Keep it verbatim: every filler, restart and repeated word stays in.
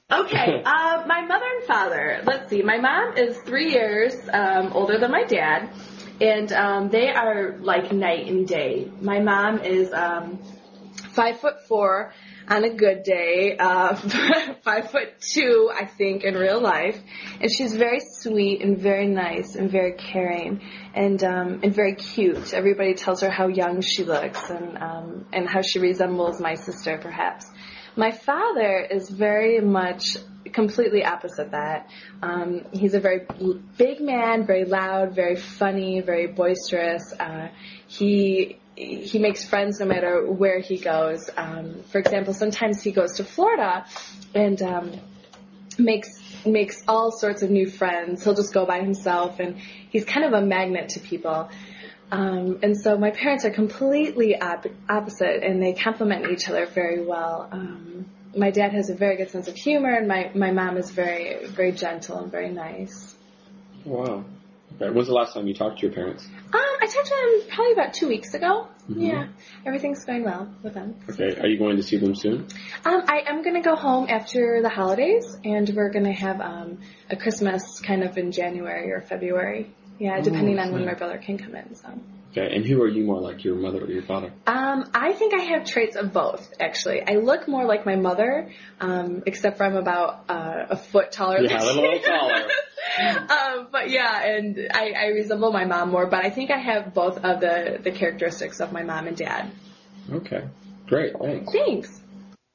Okay, uh, my mother and father, let's see, my mom is three years um, older than my dad, and um, they are like night and day. My mom is um, five foot four on a good day, uh, five foot two, I think, in real life, and she's very sweet and very nice and very caring and um, and very cute. Everybody tells her how young she looks and um, and how she resembles my sister, perhaps. My father is very much completely opposite that. Um, he's a very big man, very loud, very funny, very boisterous. Uh, he he makes friends no matter where he goes. Um, for example, sometimes he goes to Florida and um, makes makes all sorts of new friends. He'll just go by himself, and he's kind of a magnet to people. Um, and so my parents are completely op- opposite, and they complement each other very well. Um, my dad has a very good sense of humor, and my, my mom is very, very gentle and very nice. Wow. Okay. When's the last time you talked to your parents? Um, I talked to them probably about two weeks ago. Mm-hmm. Yeah, everything's going well with them. Okay. Are you going to see them soon? Um, I am going to go home after the holidays, and we're going to have um, a Christmas kind of in January or February. Yeah, depending oh, on when my brother can come in. So. Okay, and who are you more like, your mother or your father? Um, I think I have traits of both, actually. I look more like my mother, um, except for I'm about uh, a foot taller yeah, than she a little taller. um, but yeah, and I, I resemble my mom more, but I think I have both of the, the characteristics of my mom and dad. Okay, great, thanks. Thanks.